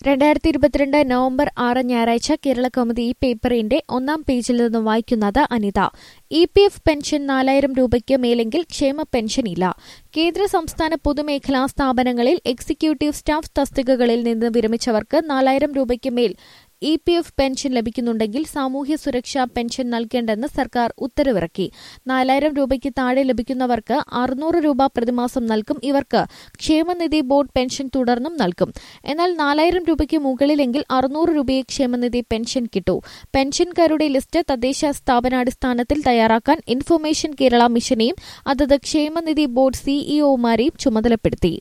2022 November 6 ഞായറാഴ്ച കേരളകൗമുദി ഈ പേപ്പറിന്റെ ഒന്നാം പേജിൽ നിന്നും വായിക്കുന്നത് അനിത. ഇപിഎഫ് പെൻഷൻ 4000 രൂപയ്ക്ക് മേലെങ്കിൽ ക്ഷേമ പെൻഷൻ ഇല്ല. കേന്ദ്ര സംസ്ഥാന പൊതുമേഖലാ സ്ഥാപനങ്ങളിൽ എക്സിക്യൂട്ടീവ് സ്റ്റാഫ് തസ്തികകളിൽ നിന്ന് വിരമിച്ചവർക്ക് 4000 രൂപയ്ക്ക് മേൽ ഇപിഎഫ് പെൻഷൻ ലഭിക്കുന്നുണ്ടെങ്കിൽ സാമൂഹ്യ സുരക്ഷാ പെൻഷൻ നൽകേണ്ടെന്ന് സർക്കാർ ഉത്തരവിറക്കി. 4000 രൂപയ്ക്ക് താഴെ ലഭിക്കുന്നവർക്ക് 600 രൂപ പ്രതിമാസം നൽകും. ഇവർക്ക് ക്ഷേമനിധി ബോർഡ് പെൻഷൻ തുടർന്നും നൽകും. എന്നാൽ 4000 രൂപയ്ക്ക് മുകളിലെങ്കിൽ 600 രൂപയെ ക്ഷേമനിധി പെൻഷൻ കിട്ടൂ. പെൻഷൻകാരുടെ ലിസ്റ്റ് തദ്ദേശ സ്ഥാപനാടിസ്ഥാനത്തിൽ തയ്യാറാക്കാൻ ഇൻഫർമേഷൻ കേരള മിഷനെയും അതത് ക്ഷേമനിധി ബോർഡ് സിഇഒമാരെയും ചുമതലപ്പെടുത്തി.